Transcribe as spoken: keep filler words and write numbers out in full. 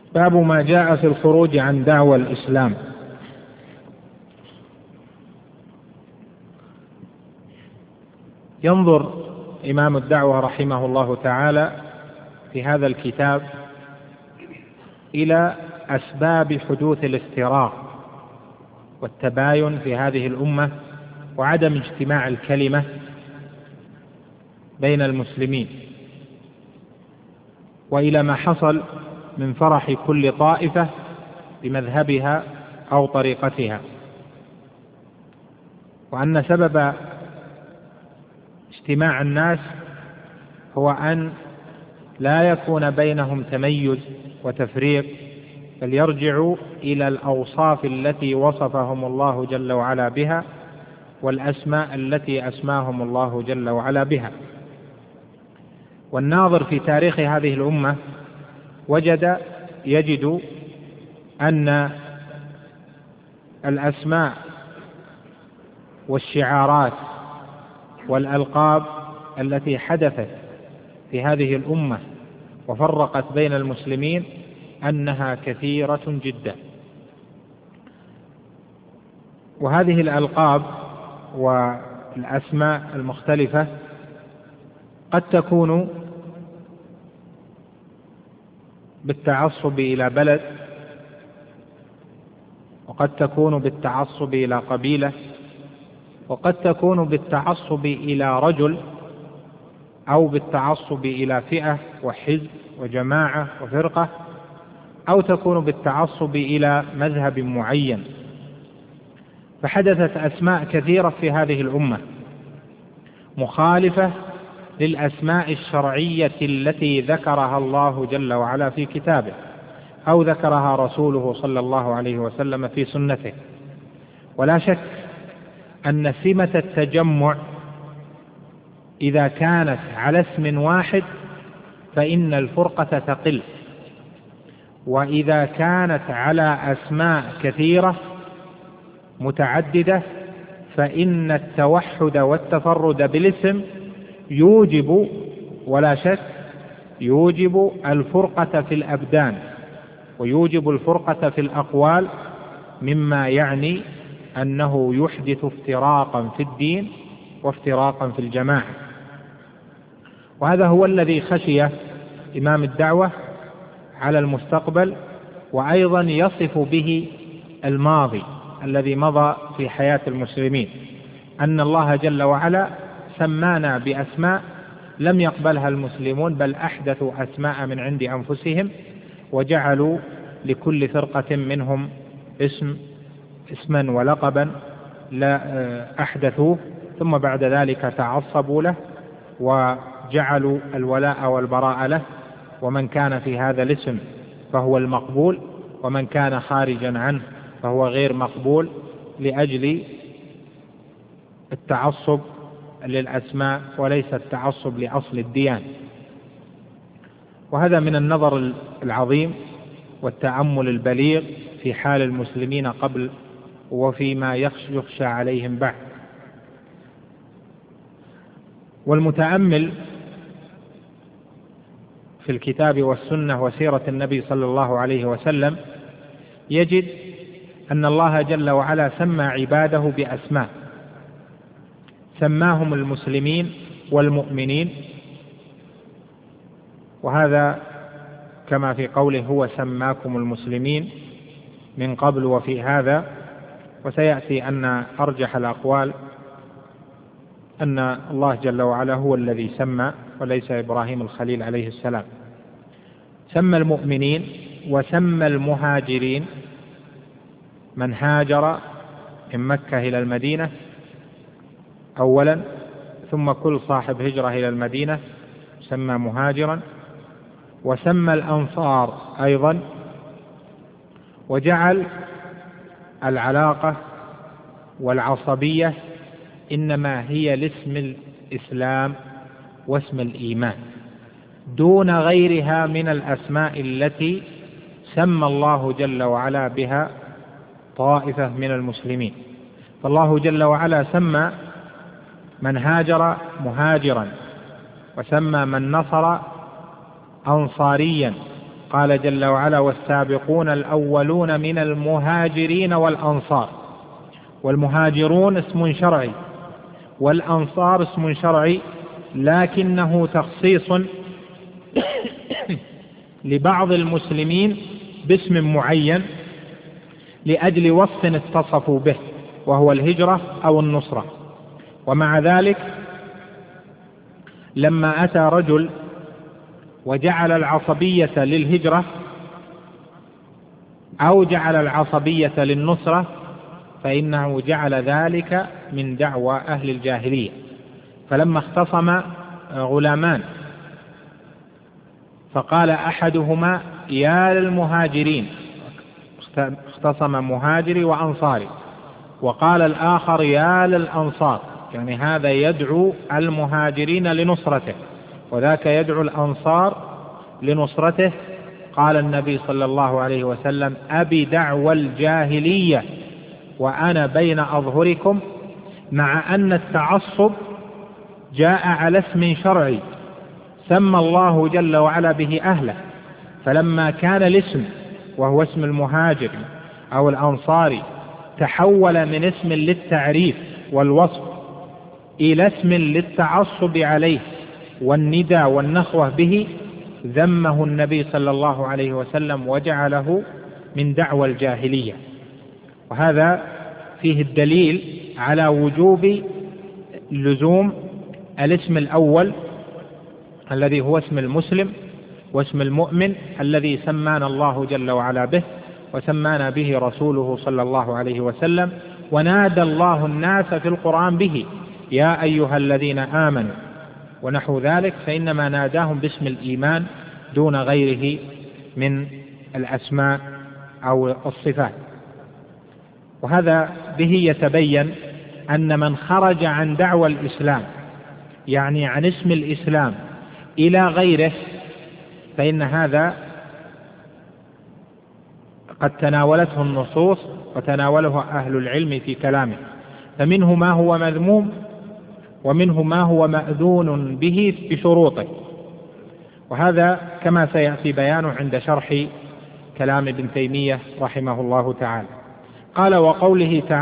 باب ما جاء في الخروج عن دعوى الإسلام. ينظر إمام الدعوة رحمه الله تعالى في هذا الكتاب إلى أسباب حدوث الافتراق والتباين في هذه الأمة وعدم اجتماع الكلمة بين المسلمين، وإلى ما حصل من فرح كل طائفة بمذهبها أو طريقتها، وأن سبب اجتماع الناس هو أن لا يكون بينهم تميز وتفريق، بل يرجعوا إلى الأوصاف التي وصفهم الله جل وعلا بها والأسماء التي أسماهم الله جل وعلا بها. والناظر في تاريخ هذه الأمة وجد يجد أن الأسماء والشعارات والألقاب التي حدثت في هذه الأمة وفرقت بين المسلمين أنها كثيرة جدا، وهذه الألقاب والأسماء المختلفة قد تكون بالتعصب إلى بلد، وقد تكون بالتعصب إلى قبيلة، وقد تكون بالتعصب إلى رجل، أو بالتعصب إلى فئة وحزب وجماعة وفرقة، أو تكون بالتعصب إلى مذهب معين. فحدثت أسماء كثيرة في هذه الأمة مخالفة للأسماء الشرعية التي ذكرها الله جل وعلا في كتابه أو ذكرها رسوله صلى الله عليه وسلم في سنته. ولا شك أن سمة التجمع إذا كانت على اسم واحد فإن الفرقة تقل، وإذا كانت على أسماء كثيرة متعددة فإن التوحد والتفرد بالاسم يوجب ولا شك يوجب الفرقة في الأبدان ويوجب الفرقة في الأقوال، مما يعني أنه يحدث افتراقا في الدين وافتراقا في الجماعة. وهذا هو الذي خشي إمام الدعوة على المستقبل، وأيضا يصف به الماضي الذي مضى في حياة المسلمين، أن الله جل وعلا سمانا بأسماء لم يقبلها المسلمون، بل أحدثوا أسماء من عند أنفسهم وجعلوا لكل فرقة منهم اسم اسما ولقبا لا أحدثوه، ثم بعد ذلك تعصبوا له وجعلوا الولاء والبراء له، ومن كان في هذا الاسم فهو المقبول، ومن كان خارجا عنه فهو غير مقبول، لأجل التعصب للأسماء وليس التعصب لأصل الديانة. وهذا من النظر العظيم والتأمل البليغ في حال المسلمين قبل وفيما يخشى عليهم بعد. والمتأمل في الكتاب والسنة وسيرة النبي صلى الله عليه وسلم يجد أن الله جل وعلا سمى عباده بأسماء، سماهم المسلمين والمؤمنين، وهذا كما في قوله هو سماكم المسلمين من قبل وفي هذا. وسيأتي أن أرجح الأقوال أن الله جل وعلا هو الذي سمى وليس إبراهيم الخليل عليه السلام. سمى المؤمنين وسمى المهاجرين، من هاجر من مكة إلى المدينة أولا، ثم كل صاحب هجرة إلى المدينة سمى مهاجرا. وسمى الأنصار أيضا، وجعل العلاقة والعصبية إنما هي لاسم الإسلام واسم الإيمان دون غيرها من الأسماء التي سمى الله جل وعلا بها طائفة من المسلمين. فالله جل وعلا سمى من هاجر مهاجرا، وسمى من نصر أنصاريا، قال جل وعلا: والسابقون الأولون من المهاجرين والأنصار. والمهاجرون اسم شرعي، والأنصار اسم شرعي، لكنه تخصيص لبعض المسلمين باسم معين لأجل وصف اتصفوا به، وهو الهجرة أو النصرة. ومع ذلك لما أتى رجل وجعل العصبية للهجرة أو جعل العصبية للنصرة فإنه جعل ذلك من دعوى أهل الجاهلية. فلما اختصم غلامان فقال أحدهما: يا للمهاجرين، اختصم مهاجري وأنصاري، وقال الآخر: يا للأنصار، يعني هذا يدعو المهاجرين لنصرته وذاك يدعو الأنصار لنصرته. قال النبي صلى الله عليه وسلم: أبي دعوى الجاهلية وأنا بين أظهركم، مع أن التعصب جاء على اسم شرعي سمى الله جل وعلا به أهله، فلما كان الاسم وهو اسم المهاجر أو الأنصاري تحول من اسم للتعريف والوصف إلى اسم للتعصب عليه والندى والنخوة به، ذمه النبي صلى الله عليه وسلم وجعله من دعوى الجاهلية. وهذا فيه الدليل على وجوب لزوم الاسم الأول الذي هو اسم المسلم واسم المؤمن الذي سمانا الله جل وعلا به وسمانا به رسوله صلى الله عليه وسلم، ونادى الله الناس في القرآن به: يا أيها الذين آمنوا ونحو ذلك، فإنما ناداهم باسم الإيمان دون غيره من الأسماء أو الصفات. وهذا به يتبين أن من خرج عن دعوى الإسلام، يعني عن اسم الإسلام، إلى غيره، فإن هذا قد تناولته النصوص وتناوله أهل العلم في كلامه، فمنه ما هو مذموم ومنه ما هو مأذون به بشروطه، وهذا كما سيأتي بيانه عند شرح كلام ابن تيمية رحمه الله تعالى. قال: وقوله تعالى